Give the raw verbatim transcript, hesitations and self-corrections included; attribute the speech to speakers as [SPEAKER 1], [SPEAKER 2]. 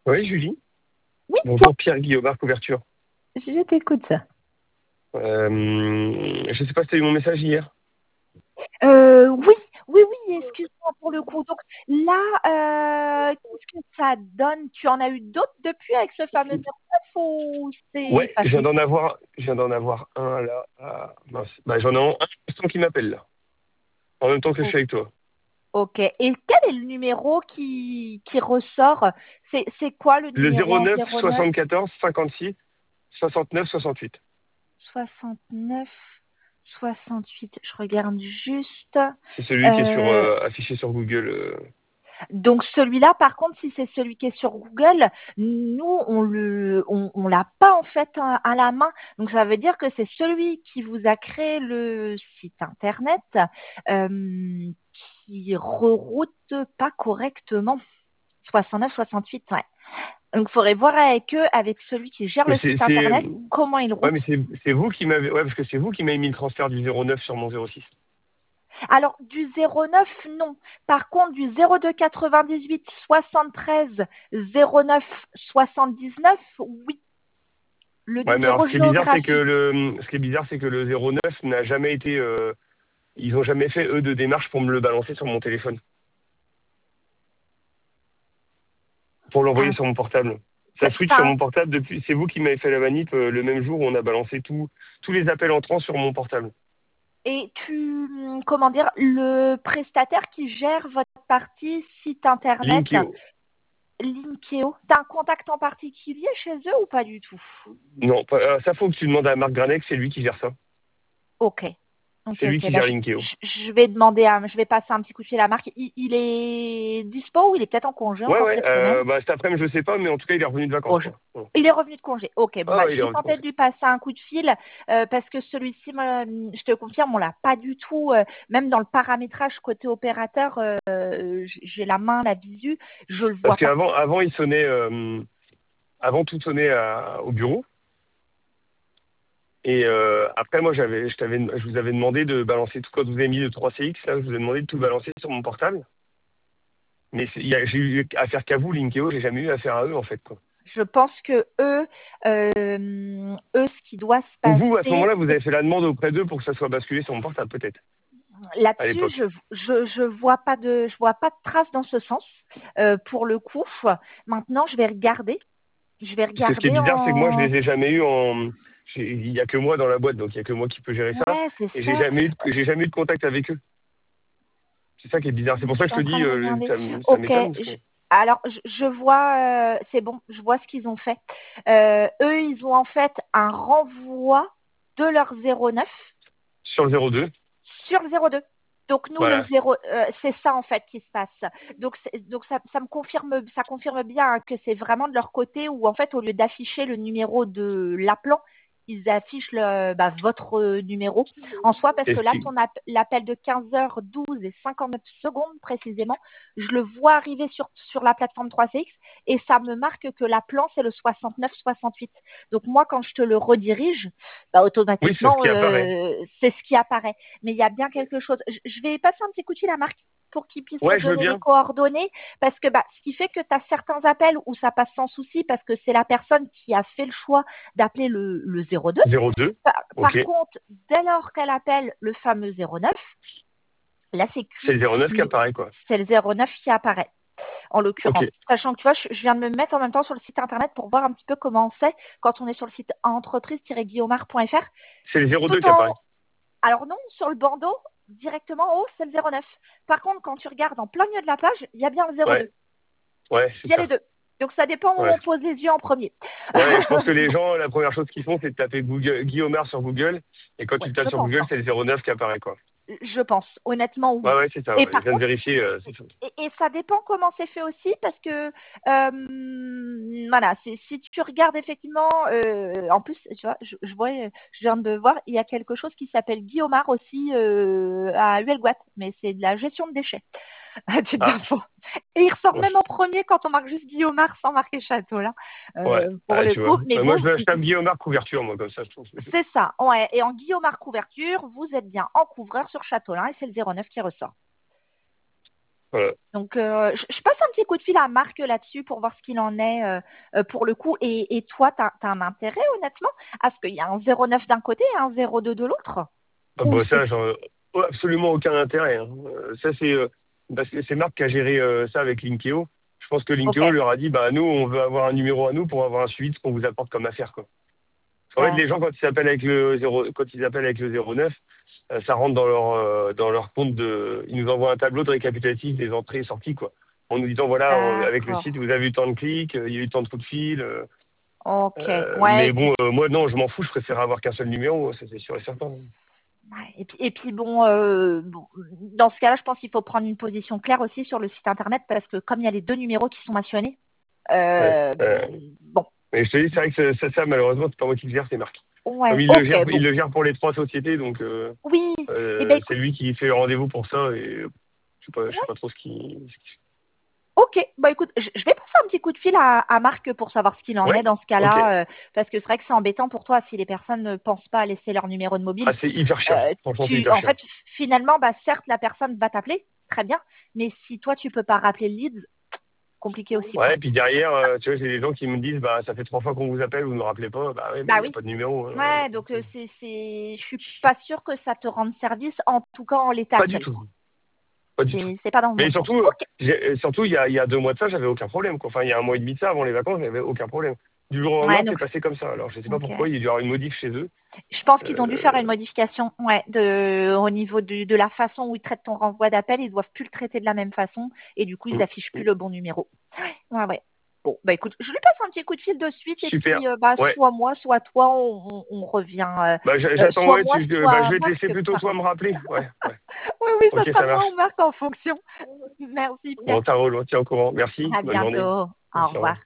[SPEAKER 1] Oui, Julie.
[SPEAKER 2] Oui,
[SPEAKER 1] Bonjour, Pierre Guillaumard, couverture.
[SPEAKER 2] je t'écoute.
[SPEAKER 1] Euh, je ne sais pas si tu as eu mon message hier.
[SPEAKER 2] Euh, oui, oui, oui, excuse-moi pour le coup. Donc là, euh, qu'est-ce que ça donne? Tu en as eu d'autres depuis avec ce fameux zéro neuf ou c'est
[SPEAKER 1] Ouais, je viens
[SPEAKER 2] passé?
[SPEAKER 1] d'en avoir, je viens d'en avoir un là. Ah, mince. Bah, j'en ai un instant qui m'appelle là, en même temps que je
[SPEAKER 2] O-
[SPEAKER 1] suis avec toi.
[SPEAKER 2] Ok. Et quel est le numéro qui, qui ressort? C'est, c'est quoi le
[SPEAKER 1] Le
[SPEAKER 2] numéro
[SPEAKER 1] zéro
[SPEAKER 2] en
[SPEAKER 1] neuf
[SPEAKER 2] zéro neuf?
[SPEAKER 1] soixante-quatorze cinquante-six soixante-neuf soixante-huit.
[SPEAKER 2] soixante-neuf, soixante-huit. Je regarde juste.
[SPEAKER 1] C'est celui qui est sur
[SPEAKER 2] Euh,
[SPEAKER 1] euh, affiché sur Google. euh.
[SPEAKER 2] Donc celui-là, par contre, si c'est celui qui est sur Google, nous on le, on, on l'a pas en fait à, à la main. Donc ça veut dire que c'est celui qui vous a créé le site internet euh, qui reroute pas correctement. soixante-neuf, soixante-huit, ouais. Donc il faudrait voir avec eux, avec celui qui gère
[SPEAKER 1] Mais
[SPEAKER 2] le
[SPEAKER 1] c'est,
[SPEAKER 2] site
[SPEAKER 1] c'est,
[SPEAKER 2] internet, comment il
[SPEAKER 1] ouais,
[SPEAKER 2] route.
[SPEAKER 1] mais c'est, c'est vous qui m'avez, ouais, parce que c'est vous qui m'avez mis le transfert du zéro neuf sur mon zéro six.
[SPEAKER 2] Alors, du zéro neuf, non. Par contre, du zéro deux quatre-vingt-dix-huit soixante-treize zéro neuf soixante-dix-neuf, oui. Le
[SPEAKER 1] Ouais, mais alors
[SPEAKER 2] numéro
[SPEAKER 1] ce qui est bizarre, c'est que
[SPEAKER 2] géographique.
[SPEAKER 1] le, ce qui est bizarre, c'est que le zéro neuf n'a jamais été, euh, ils ont jamais fait eux de démarche pour me le balancer sur mon téléphone, pour l'envoyer
[SPEAKER 2] Ah,
[SPEAKER 1] sur mon portable. Ça
[SPEAKER 2] ça-
[SPEAKER 1] switch sur
[SPEAKER 2] ça-
[SPEAKER 1] mon portable depuis. C'est vous qui m'avez fait la manip euh, le même jour où on a balancé tout, tous les appels entrants sur mon portable.
[SPEAKER 2] et tu, comment dire, le prestataire qui gère votre partie site internet,
[SPEAKER 1] Linkeo.
[SPEAKER 2] Linkeo, tu as un contact en particulier chez eux ou pas du tout?
[SPEAKER 1] Non, pas- euh, ça faut que tu demandes à Marc Granek, c'est lui qui gère ça.
[SPEAKER 2] Ok. Ok,
[SPEAKER 1] C'est lui
[SPEAKER 2] ok.
[SPEAKER 1] qui
[SPEAKER 2] Bah,
[SPEAKER 1] gère
[SPEAKER 2] je,
[SPEAKER 1] Linkeo.
[SPEAKER 2] je- je vais demander à, je vais passer un petit coup de fil à Marc. Il, il est dispo ou il est peut-être en congé
[SPEAKER 1] Ouais,
[SPEAKER 2] encore
[SPEAKER 1] ouais.
[SPEAKER 2] cette semaine?
[SPEAKER 1] Euh, bah, cet après-midi, je sais pas, mais en tout cas, il est revenu de vacances,
[SPEAKER 2] Bon, je-
[SPEAKER 1] quoi. Bon.
[SPEAKER 2] il est revenu de congé. Ok, bon
[SPEAKER 1] Ah,
[SPEAKER 2] bah
[SPEAKER 1] ouais, il
[SPEAKER 2] je
[SPEAKER 1] est
[SPEAKER 2] vais
[SPEAKER 1] revenu de
[SPEAKER 2] tenter
[SPEAKER 1] congé.
[SPEAKER 2] de lui passer un coup de fil euh, parce que celui-ci, me- je te confirme, on l'a pas du tout. Euh, même dans le paramétrage côté opérateur, euh, j'ai la main, la visu, je le
[SPEAKER 1] Parce
[SPEAKER 2] vois pas.
[SPEAKER 1] qu'avant, avant, il sonnait, euh, avant tout sonnait à- au bureau. Et euh, après, moi, j'avais, je t'avais, je vous avais demandé de balancer tout quand vous avez mis le trois C X, là, je vous ai demandé de tout balancer sur mon portable. Mais c'est- il y a- j'ai eu affaire qu'à vous, Linkeo, j'ai jamais eu affaire à eux, en fait, quoi.
[SPEAKER 2] Je pense que eux, euh, eux, ce qui doit se
[SPEAKER 1] Ou vous, à ce
[SPEAKER 2] passer
[SPEAKER 1] moment-là, vous avez fait la demande auprès d'eux pour que ça soit basculé sur mon portable, peut-être, à
[SPEAKER 2] là-dessus,
[SPEAKER 1] l'époque.
[SPEAKER 2] je, je je vois pas de je vois pas de traces dans ce sens euh, pour le coup. Maintenant, je vais regarder. Je vais
[SPEAKER 1] Parce que ce qui est
[SPEAKER 2] regarder
[SPEAKER 1] bizarre, c'est que moi, je
[SPEAKER 2] en.
[SPEAKER 1] les ai jamais eu en. j'ai- Il y a que moi dans la boîte, donc il y a que moi qui peux gérer ça.
[SPEAKER 2] Ouais, c'est
[SPEAKER 1] Et j'ai
[SPEAKER 2] ça.
[SPEAKER 1] jamais eu, de- j'ai jamais eu de contact avec eux. C'est ça qui est bizarre. C'est pour
[SPEAKER 2] Je
[SPEAKER 1] ça que
[SPEAKER 2] suis
[SPEAKER 1] je
[SPEAKER 2] en
[SPEAKER 1] te
[SPEAKER 2] train
[SPEAKER 1] dis,
[SPEAKER 2] de
[SPEAKER 1] euh,
[SPEAKER 2] regarder.
[SPEAKER 1] ça, m- ça
[SPEAKER 2] Ok.
[SPEAKER 1] m'étonne. Parce
[SPEAKER 2] je-
[SPEAKER 1] que...
[SPEAKER 2] alors, je, je vois, euh, c'est bon, je vois ce qu'ils ont fait. Euh, eux, ils ont en fait un renvoi de leur zéro neuf
[SPEAKER 1] Sur le zéro deux,
[SPEAKER 2] sur le zéro deux. Donc nous, le
[SPEAKER 1] voilà.
[SPEAKER 2] zéro, euh, c'est ça en fait qui se passe. Donc, c'est- donc ça, ça me confirme, ça confirme bien hein, que c'est vraiment de leur côté où en fait, au lieu d'afficher le numéro de l'appelant, ils affichent le, bah, votre euh, numéro en soi parce
[SPEAKER 1] Et
[SPEAKER 2] que
[SPEAKER 1] ce
[SPEAKER 2] là,
[SPEAKER 1] qui-
[SPEAKER 2] ton app- l'appel de quinze heures douze et cinquante-neuf secondes précisément, je le vois arriver sur, sur la plateforme trois C X et ça me marque que l'appelant, c'est le soixante-neuf soixante-huit. Donc moi, quand je te le redirige, bah,
[SPEAKER 1] Oui, c'est ce
[SPEAKER 2] automatiquement,
[SPEAKER 1] qui apparaît.
[SPEAKER 2] euh, c'est ce qui apparaît. Mais il y a bien quelque chose. Je, je vais passer un petit coup de fil à Marc pour qu'il puisse
[SPEAKER 1] Ouais, je veux
[SPEAKER 2] redonner les
[SPEAKER 1] bien.
[SPEAKER 2] coordonnées parce que bah, ce qui fait que tu as certains appels où ça passe sans souci parce que c'est la personne qui a fait le choix d'appeler le, le zéro deux.
[SPEAKER 1] zéro deux,
[SPEAKER 2] Par,
[SPEAKER 1] ok.
[SPEAKER 2] par contre, dès lors qu'elle appelle le fameux zéro neuf, la
[SPEAKER 1] C'est
[SPEAKER 2] sécu,
[SPEAKER 1] le zéro neuf qui
[SPEAKER 2] nous-
[SPEAKER 1] apparaît, quoi.
[SPEAKER 2] c'est le zéro neuf qui apparaît en
[SPEAKER 1] Ok.
[SPEAKER 2] l'occurrence. Sachant que tu vois, je, je viens de me mettre en même temps sur le site internet pour voir un petit peu comment c'est quand on est sur le site entreprise-guillaumard point F R.
[SPEAKER 1] C'est le zéro deux
[SPEAKER 2] Tout
[SPEAKER 1] qui
[SPEAKER 2] en,
[SPEAKER 1] apparaît.
[SPEAKER 2] alors non, sur le bandeau, directement en haut, c'est le zéro neuf. Par contre, quand tu regardes en plein milieu de la page, il y a bien le zéro deux.
[SPEAKER 1] Ouais, ouais, c'est
[SPEAKER 2] Il y a les
[SPEAKER 1] ça.
[SPEAKER 2] deux. Donc ça dépend où
[SPEAKER 1] Ouais.
[SPEAKER 2] on pose les yeux en premier.
[SPEAKER 1] Ouais, je pense que les gens, la première chose qu'ils font, c'est de taper Google, Guillaumard sur Google. Et quand tu
[SPEAKER 2] Oui,
[SPEAKER 1] le tapes
[SPEAKER 2] je
[SPEAKER 1] sur
[SPEAKER 2] pense.
[SPEAKER 1] Google,
[SPEAKER 2] hein.
[SPEAKER 1] c'est le zéro neuf qui apparaît, quoi.
[SPEAKER 2] Je pense. Honnêtement,
[SPEAKER 1] Ouais,
[SPEAKER 2] oui.
[SPEAKER 1] ouais, c'est ça.
[SPEAKER 2] Et
[SPEAKER 1] Ouais. Je
[SPEAKER 2] par
[SPEAKER 1] viens de
[SPEAKER 2] contre,
[SPEAKER 1] vérifier. euh, c'est ça.
[SPEAKER 2] et, et ça dépend comment c'est fait aussi parce que euh, voilà, c'est si tu regardes effectivement, euh, en plus, tu vois, je, je vois, je viens de voir, il y a quelque chose qui s'appelle Guillaumard aussi euh, à Huelgoat, mais c'est de la gestion de déchets. À titre
[SPEAKER 1] Ah,
[SPEAKER 2] d'info. Et il ressort
[SPEAKER 1] ouais.
[SPEAKER 2] même en premier quand on marque juste Guillaumard sans marquer château là,
[SPEAKER 1] Ouais,
[SPEAKER 2] euh, pour
[SPEAKER 1] ah,
[SPEAKER 2] le
[SPEAKER 1] tu vois.
[SPEAKER 2] coup. Mais
[SPEAKER 1] Euh, moi,
[SPEAKER 2] bon,
[SPEAKER 1] je vais acheter un Guillaumard couverture, moi, comme ça, je trouve.
[SPEAKER 2] c'est ça. Ouais. Et en Guillaumard couverture, vous êtes bien en couvreur sur Châteaulin et c'est le zéro neuf qui ressort.
[SPEAKER 1] Voilà.
[SPEAKER 2] Donc, euh, je, je passe un petit coup de fil à Marc là-dessus pour voir ce qu'il en est euh, euh, pour le coup. Et, et toi, tu as, un intérêt, honnêtement, à ce qu'il y a un zéro neuf d'un côté et un zéro deux de l'autre?
[SPEAKER 1] Ah
[SPEAKER 2] Ou
[SPEAKER 1] bah
[SPEAKER 2] c'est...
[SPEAKER 1] ça, j'en oh, absolument aucun intérêt, hein. Euh, Ça, c'est euh, parce que c'est Marc qui a géré euh, ça avec Linkeo. Je pense que
[SPEAKER 2] Ok,
[SPEAKER 1] Linkeo leur a dit, bah nous, on veut avoir un numéro à nous pour avoir un suivi de ce qu'on vous apporte comme affaire, quoi. En fait, les gens,
[SPEAKER 2] d'accord.
[SPEAKER 1] quand ils appellent avec le zéro, quand ils appellent avec le zéro neuf, euh, ça rentre dans leur, euh, dans leur compte de, ils nous envoient un tableau de récapitulatif des entrées et sorties, quoi. En nous disant, voilà, euh, avec le site,
[SPEAKER 2] D'accord.
[SPEAKER 1] vous avez eu tant de clics, euh, il y a eu tant de coups de fil. euh,
[SPEAKER 2] Ok.
[SPEAKER 1] euh,
[SPEAKER 2] Ouais, et
[SPEAKER 1] mais
[SPEAKER 2] puis,
[SPEAKER 1] bon, euh, moi, non, je m'en fous, je préfère avoir qu'un seul numéro, ça c'est sûr et certain.
[SPEAKER 2] ouais, et puis, et puis bon, euh, bon, dans ce cas-là, je pense qu'il faut prendre une position claire aussi sur le site internet parce que comme il y a les deux numéros qui sont mentionnés,
[SPEAKER 1] Ouais.
[SPEAKER 2] euh,
[SPEAKER 1] Euh,
[SPEAKER 2] bon,
[SPEAKER 1] mais je te dis, c'est vrai que ça, ça, malheureusement, c'est pas moi qui le gère, c'est Marc. Comme
[SPEAKER 2] ouais,
[SPEAKER 1] il le
[SPEAKER 2] ok,
[SPEAKER 1] gère, il
[SPEAKER 2] bon,
[SPEAKER 1] le gère pour les trois sociétés, donc euh,
[SPEAKER 2] oui, et ben
[SPEAKER 1] euh, c'est
[SPEAKER 2] écoute,
[SPEAKER 1] lui qui fait le rendez-vous pour ça, et euh, je sais pas, je sais
[SPEAKER 2] ouais,
[SPEAKER 1] pas trop ce qui. ce qui-
[SPEAKER 2] ok, bah écoute, je, je vais passer un petit coup de fil à, à Marc pour savoir ce qu'il en
[SPEAKER 1] Ouais,
[SPEAKER 2] est dans ce
[SPEAKER 1] ok.
[SPEAKER 2] cas-là, euh, parce que c'est vrai que c'est embêtant pour toi si les personnes ne pensent pas à laisser leur numéro de mobile.
[SPEAKER 1] Ah, c'est hyper chiant.
[SPEAKER 2] Euh,
[SPEAKER 1] Franchement, c'est
[SPEAKER 2] tu,
[SPEAKER 1] hyper
[SPEAKER 2] en
[SPEAKER 1] chiant.
[SPEAKER 2] fait, finalement, bah certes, la personne va t'appeler, très bien, mais si toi tu peux pas rappeler le lead, compliqué aussi quoi.
[SPEAKER 1] Ouais, puis derrière, euh, tu vois, j'ai des gens qui me disent, bah, ça fait trois fois qu'on vous appelle, vous ne me rappelez pas. Bah oui, mais
[SPEAKER 2] Bah
[SPEAKER 1] il n'y a
[SPEAKER 2] oui.
[SPEAKER 1] pas de numéro, hein.
[SPEAKER 2] Ouais, donc euh, c'est, c'est, je suis pas sûre que ça te rende service, en tout cas en l'état
[SPEAKER 1] Pas du
[SPEAKER 2] actuel,
[SPEAKER 1] tout.
[SPEAKER 2] quoi.
[SPEAKER 1] Pas du tout.
[SPEAKER 2] C'est, c'est pas dans le
[SPEAKER 1] Mais
[SPEAKER 2] bon sens.
[SPEAKER 1] surtout, euh,
[SPEAKER 2] Ok.
[SPEAKER 1] j'ai- surtout il y a, il y a deux mois de ça, j'avais aucun problème, quoi. Enfin, il y a un mois et demi de ça, avant les vacances, j'avais aucun problème. Du jour au
[SPEAKER 2] Ouais,
[SPEAKER 1] lendemain, c'est
[SPEAKER 2] donc,
[SPEAKER 1] passé comme ça. Alors, je sais pas
[SPEAKER 2] ok.
[SPEAKER 1] pourquoi, il y a dû y avoir une modif chez eux.
[SPEAKER 2] Je pense qu'ils ont dû faire
[SPEAKER 1] Euh,
[SPEAKER 2] une modification, ouais, de, au niveau de, de la façon où ils traitent ton renvoi d'appel. Ils doivent plus le traiter de la même façon et du coup, ils
[SPEAKER 1] mm,
[SPEAKER 2] affichent plus
[SPEAKER 1] mm.
[SPEAKER 2] le bon numéro. Ouais, ouais. Bon, bah écoute, je lui passe un petit coup de fil de suite et
[SPEAKER 1] Super.
[SPEAKER 2] puis, euh, bah,
[SPEAKER 1] Ouais.
[SPEAKER 2] soit moi, soit toi, on, on, on revient. Euh,
[SPEAKER 1] Bah, j'a-
[SPEAKER 2] euh,
[SPEAKER 1] j'attends,
[SPEAKER 2] soit
[SPEAKER 1] ouais,
[SPEAKER 2] moi,
[SPEAKER 1] tu, euh, bah, je
[SPEAKER 2] soit
[SPEAKER 1] vais te
[SPEAKER 2] Marc.
[SPEAKER 1] laisser plutôt
[SPEAKER 2] Enfin,
[SPEAKER 1] toi me rappeler. Ouais, ouais.
[SPEAKER 2] oui, oui, ça
[SPEAKER 1] Ok,
[SPEAKER 2] sera
[SPEAKER 1] ça
[SPEAKER 2] moi
[SPEAKER 1] marche.
[SPEAKER 2] ou Marc en fonction. Merci, Pierre.
[SPEAKER 1] Bon, ça roule, on tient au courant. Merci.
[SPEAKER 2] À
[SPEAKER 1] Bonne journée.
[SPEAKER 2] bientôt. Au
[SPEAKER 1] Merci, au revoir.
[SPEAKER 2] revoir.